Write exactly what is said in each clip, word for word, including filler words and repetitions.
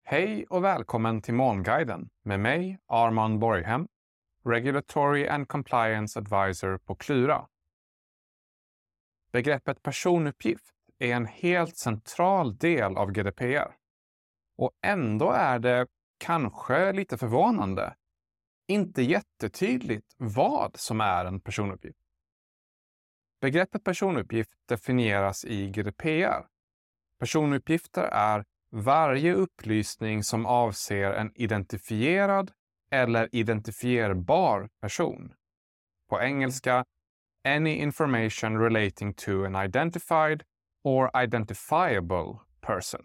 Hej och välkommen till Molnguiden med mig, Arman Borghem, Regulatory and Compliance Advisor på Qlyra. Begreppet personuppgift är en helt central del av G D P R. Och ändå är det kanske lite förvånande, inte jättetydligt vad som är en personuppgift. Begreppet personuppgift definieras i G D P R. Personuppgifter är varje upplysning som avser en identifierad eller identifierbar person. På engelska, any information relating to an identified or identifiable person.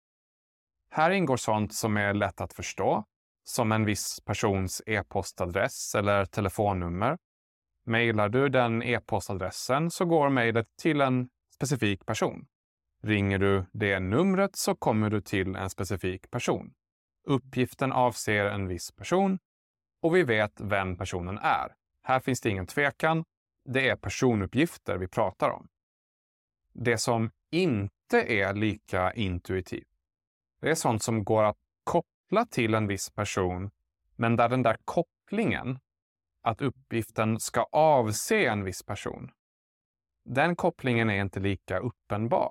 Här ingår sånt som är lätt att förstå, som en viss persons e-postadress eller telefonnummer. Mailar du den e-postadressen så går mejlet till en specifik person. Ringer du det numret så kommer du till en specifik person. Uppgiften avser en viss person och vi vet vem personen är. Här finns det ingen tvekan, det är personuppgifter vi pratar om. Det som inte är lika intuitivt, det är sånt som går att koppla till en viss person, men där den där kopplingen, att uppgiften ska avse en viss person, den kopplingen är inte lika uppenbar.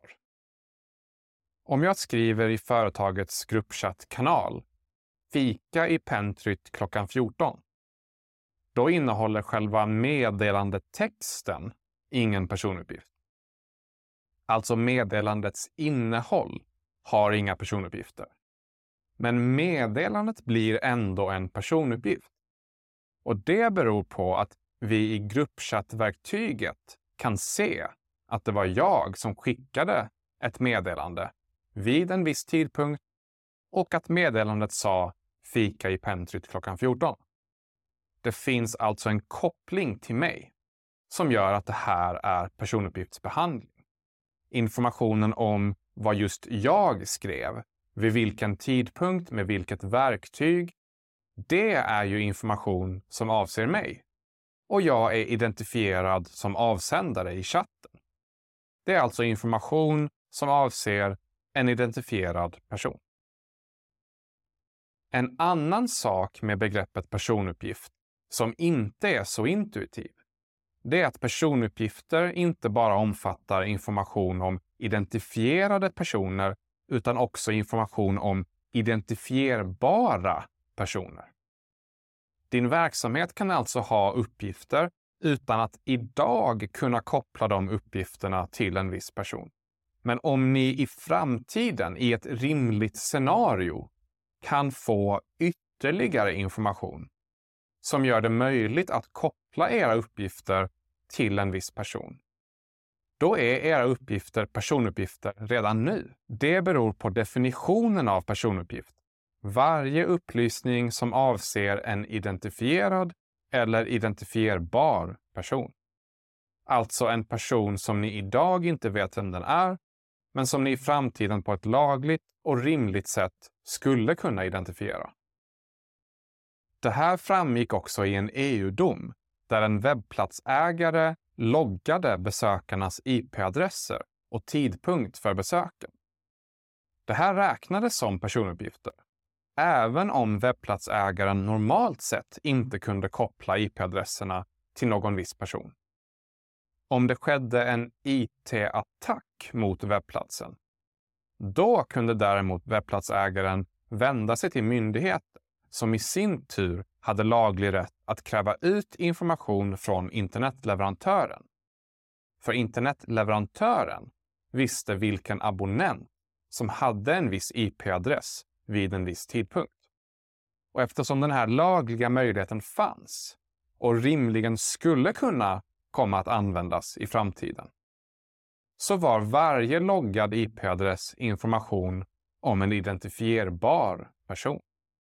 Om jag skriver i företagets gruppchattkanal fika i Pentryt klockan fjorton, då innehåller själva meddelandetexten ingen personuppgift. Alltså meddelandets innehåll har inga personuppgifter. Men meddelandet blir ändå en personuppgift. Och det beror på att vi i gruppchattverktyget kan se att det var jag som skickade ett meddelande vid en viss tidpunkt och att meddelandet sa fika i Pentryt klockan fjorton. Det finns alltså en koppling till mig som gör att det här är personuppgiftsbehandling. Informationen om vad just jag skrev, vid vilken tidpunkt, med vilket verktyg, det är ju information som avser mig. Och jag är identifierad som avsändare i chatten. Det är alltså information som avser en identifierad person. En annan sak med begreppet personuppgift som inte är så intuitiv, det är att personuppgifter inte bara omfattar information om identifierade personer utan också information om identifierbara personer. Din verksamhet kan alltså ha uppgifter utan att idag kunna koppla de uppgifterna till en viss person. Men om ni i framtiden i ett rimligt scenario kan få ytterligare information som gör det möjligt att koppla era uppgifter till en viss person, då är era uppgifter personuppgifter redan nu. Det beror på definitionen av personuppgift. Varje upplysning som avser en identifierad eller identifierbar person. Alltså en person som ni idag inte vet vem den är, men som ni i framtiden på ett lagligt och rimligt sätt skulle kunna identifiera. Det här framgick också i en E U-dom där en webbplatsägare loggade besökarnas I P-adresser och tidpunkt för besöken. Det här räknades som personuppgifter, även om webbplatsägaren normalt sett inte kunde koppla I P-adresserna till någon viss person. Om det skedde en I T-attack mot webbplatsen, då kunde däremot webbplatsägaren vända sig till myndigheter som i sin tur hade laglig rätt att kräva ut information från internetleverantören. För internetleverantören visste vilken abonnent som hade en viss I P-adress vid en viss tidpunkt. Och eftersom den här lagliga möjligheten fanns och rimligen skulle kunna komma att användas i framtiden, så var varje loggad I P-adress information om en identifierbar person.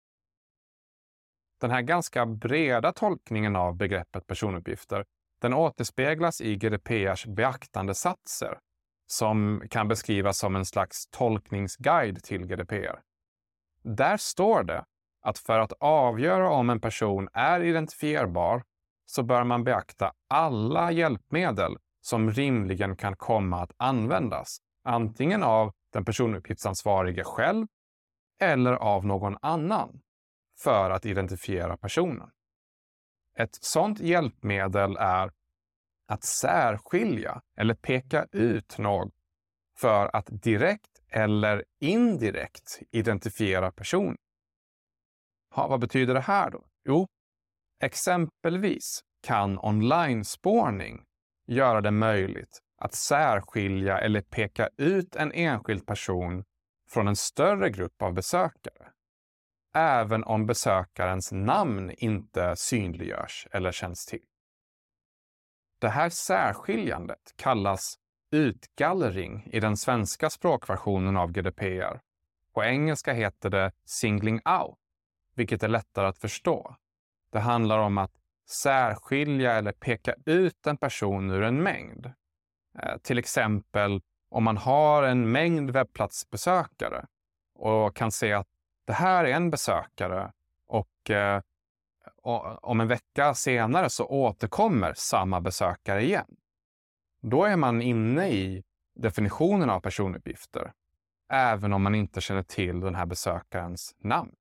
Den här ganska breda tolkningen av begreppet personuppgifter, den återspeglas i G D P R:s beaktandesatser som kan beskrivas som en slags tolkningsguide till G D P R. Där står det att för att avgöra om en person är identifierbar så bör man beakta alla hjälpmedel som rimligen kan komma att användas, antingen av den personuppgiftsansvarige själv eller av någon annan för att identifiera personen. Ett sådant hjälpmedel är att särskilja eller peka ut något för att direkt eller indirekt identifiera personen. Ha, vad betyder det här då? Jo, exempelvis kan online-spårning göra det möjligt att särskilja eller peka ut en enskild person från en större grupp av besökare, även om besökarens namn inte synliggörs eller känns till. Det här särskiljandet kallas utgallring i den svenska språkversionen av G D P R. På engelska heter det singling out, vilket är lättare att förstå. Det handlar om att särskilja eller peka ut en person ur en mängd. Eh, till exempel om man har en mängd webbplatsbesökare och kan se att det här är en besökare och, eh, och om en vecka senare så återkommer samma besökare igen. Då är man inne i definitionen av personuppgifter, även om man inte känner till den här besökarens namn.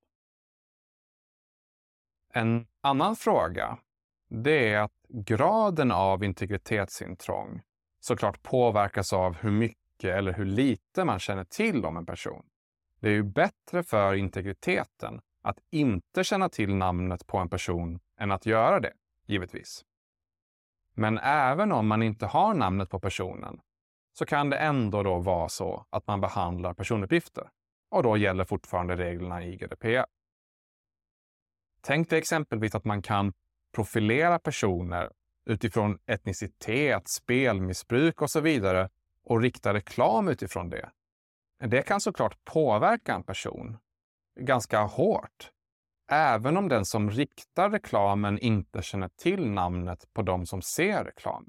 En annan fråga, det är att graden av integritetsintrång såklart påverkas av hur mycket eller hur lite man känner till om en person. Det är ju bättre för integriteten att inte känna till namnet på en person än att göra det, givetvis. Men även om man inte har namnet på personen så kan det ändå då vara så att man behandlar personuppgifter. Och då gäller fortfarande reglerna i G D P R. Tänk dig exempelvis att man kan profilera personer utifrån etnicitet, spelmissbruk och så vidare och rikta reklam utifrån det. Det kan såklart påverka en person ganska hårt, även om den som riktar reklamen inte känner till namnet på de som ser reklam.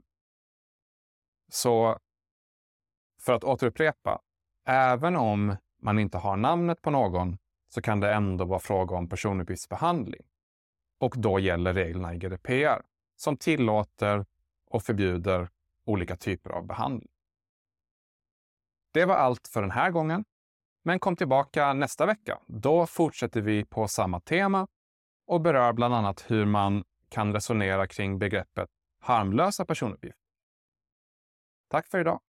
Så för att återupprepa, även om man inte har namnet på någon så kan det ändå vara fråga om personuppgiftsbehandling. Och då gäller reglerna i G D P R som tillåter och förbjuder olika typer av behandling. Det var allt för den här gången, men kom tillbaka nästa vecka. Då fortsätter vi på samma tema och berör bland annat hur man kan resonera kring begreppet harmlösa personuppgifter. Tack för idag!